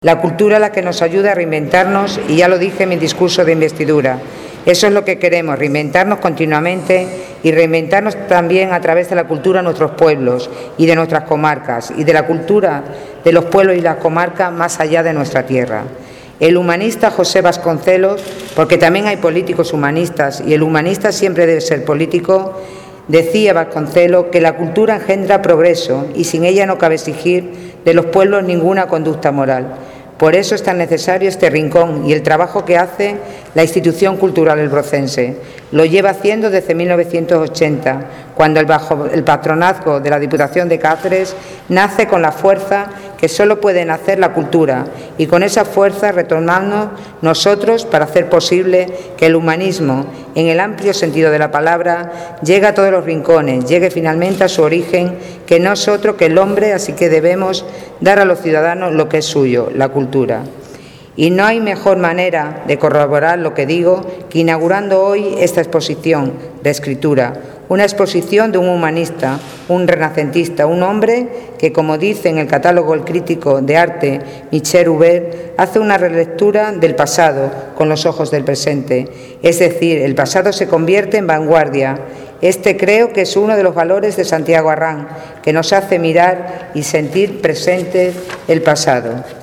La cultura es la que nos ayuda a reinventarnos y ya lo dije en mi discurso de investidura. Eso es lo que queremos, reinventarnos continuamente y reinventarnos también a través de la cultura de nuestros pueblos y de nuestras comarcas y de la cultura de los pueblos y las comarcas más allá de nuestra tierra. El humanista José Vasconcelos, porque también hay políticos humanistas y el humanista siempre debe ser político, decía Vasconcelos que la cultura engendra progreso y sin ella no cabe exigir de los pueblos ninguna conducta moral. Por eso es tan necesario este rincón y el trabajo que hace la institución cultural elbrocense. Lo lleva haciendo desde 1980, cuando bajo el patronazgo de la Diputación de Cáceres nace con la fuerza que solo puede nacer la cultura y con esa fuerza retornamos nosotros para hacer posible que el humanismo, en el amplio sentido de la palabra, llegue a todos los rincones, llegue finalmente a su origen, que no es otro que el hombre, así que debemos dar a los ciudadanos lo que es suyo, la cultura. Y no hay mejor manera de corroborar lo que digo que inaugurando hoy esta exposición de escritura, una exposición de un humanista, un renacentista, un hombre que, como dice en el catálogo el crítico de arte Michel Hubert, hace una relectura del pasado con los ojos del presente. Es decir, el pasado se convierte en vanguardia. Este creo que es uno de los valores de Santiago Arrán, que nos hace mirar y sentir presente el pasado.